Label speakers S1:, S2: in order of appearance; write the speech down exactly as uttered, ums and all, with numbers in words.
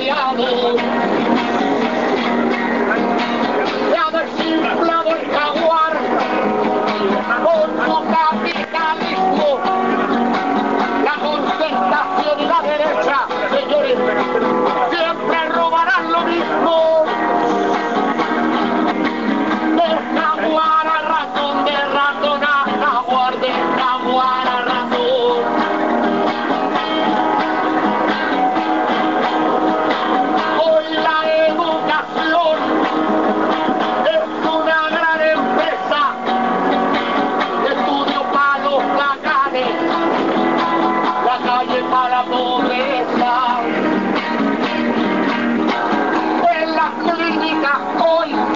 S1: variado. Se ha desinflado el jaguar con su capitalismo. La concentración y la derecha, señores, siempre robarán lo mismo. De jaguar a ratón, de ratón a jaguar, de jaguar a ratón. Hoy la educación es una gran empresa de estudio para los bacanes, la calle para la pobreza. En las clínicas hoy